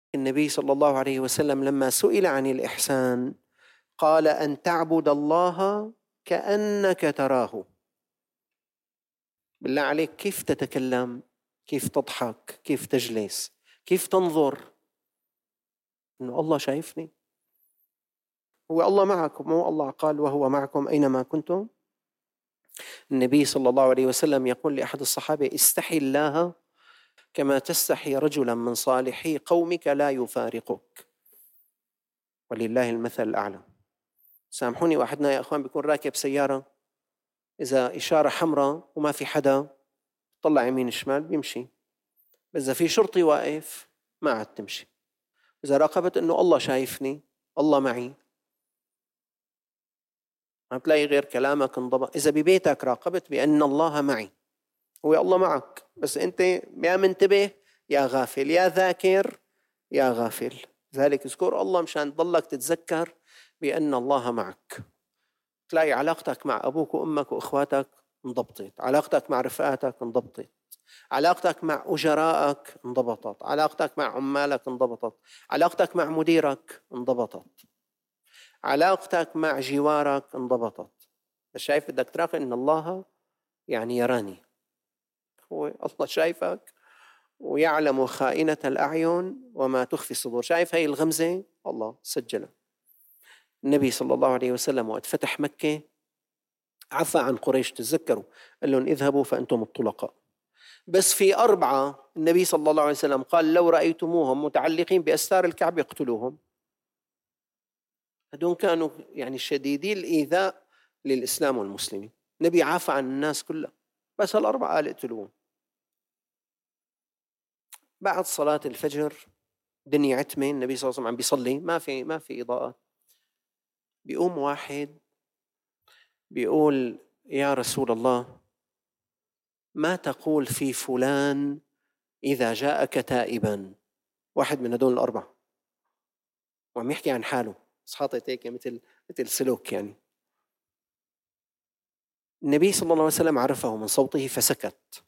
النبي صلى الله عليه وسلم لما سئل عن الإحسان قال: أن تعبد الله كأنك تراه. بالله عليك، كيف تتكلم، كيف تضحك، كيف تجلس، كيف تنظر، إنه الله شايفني. هو الله معكم، مو الله قال وهو معكم أينما كنتم. النبي صلى الله عليه وسلم يقول لأحد الصحابة: استحي الله كما تستحي رجلا من صالحي قومك لا يفارقك، ولله المثل الأعلى. سامحوني، واحدنا يا أخوان بيكون راكب سيارة، إذا إشارة حمراء وما في حدا طلع يمين شمال بيمشي، بس إذا في شرطي واقف ما عاد تمشي. إذا راقبت إنه الله شايفني، الله معي، ما بتلاقي غير كلامك انضبط. إذا ببيتك راقبت بأن الله معي، هو الله معك، بس أنت يا منتبه يا غافل، يا ذاكر يا غافل. ذلك اذكر الله مشان تضلك تتذكر بأن الله معك. تلاقي علاقتك مع أبوك وأمك وإخواتك انضبطت، علاقتك مع رفقاتك انضبطت، علاقتك مع أجرائك انضبطت، علاقتك مع عمالك انضبطت، علاقتك مع مديرك انضبطت، علاقتك مع جوارك انضبطت. شايف، بدك تراقب إن الله يعني يراني، هو الله شايفك ويعلم خائنة الأعين وما تخفي الصدور. شايف هاي الغمزة؟ الله سجلها. النبي صلى الله عليه وسلم وقت فتح مكة عفى عن قريش، تذكروا، قال لهم: اذهبوا فأنتم الطلقاء. بس في 4 النبي صلى الله عليه وسلم قال: لو رأيتموهم متعلقين بأستار الكعبة اقتلوهم. هذول كانوا يعني شديدي الإيذاء للإسلام والمسلمين. النبي عفى عن الناس كلها، بس 4 قال اقتلوهم. بعد صلاة الفجر دنيا عتمة، النبي صلى الله عليه وسلم عم بيصلي، ما في إضاءات. بيقوم واحد بيقول: يا رسول الله، ما تقول في فلان إذا جاءك تائبا؟ واحد من هدول 4 وعم يحكي عن حاله، بس حاطط هيك مثل سلوك يعني. النبي صلى الله عليه وسلم عرفه من صوته فسكت.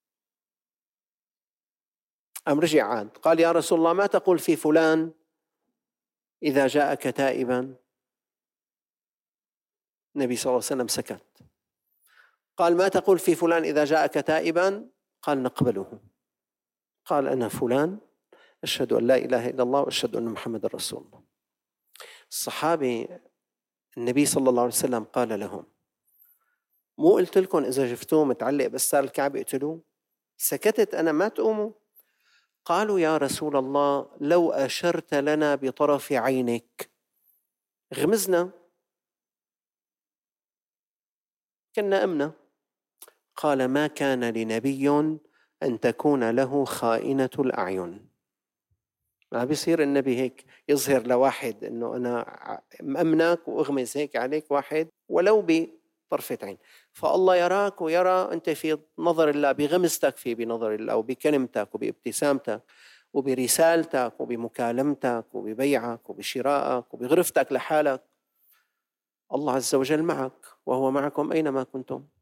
أم رجع عاد قال: يا رسول الله، ما تقول في فلان إذا جاءك تائبا؟ النبي صلى الله عليه وسلم سكت. قال: ما تقول في فلان إذا جاءك تائبا؟ قال: نقبله. قال: أنا فلان، أشهد أن لا إله إلا الله وأشهد أن محمد رسول الله. الصحابي النبي صلى الله عليه وسلم قال لهم: مو قلت لكم إذا شفتوه متعلق بأستار الكعبة اقتلوه؟ سكتت أنا ما تقوموا؟ قالوا: يا رسول الله، لو أشرت لنا بطرف عينك غمزنا كنا أمنا. قال: ما كان لنبي أن تكون له خائنة الأعين. ما بيصير النبي هيك يظهر لواحد إنه أنا مأمنك وأغمز هيك عليك واحد ولو بطرفة عين. فالله يراك ويرى أنت في نظر الله، بغمزتك فيه بنظر الله، وبكلمتك وبابتسامتك وبرسالتك وبمكالمتك وببيعك وبشرائك وبغرفتك لحالك. الله عز وجل معك، وهو معكم أينما كنتم.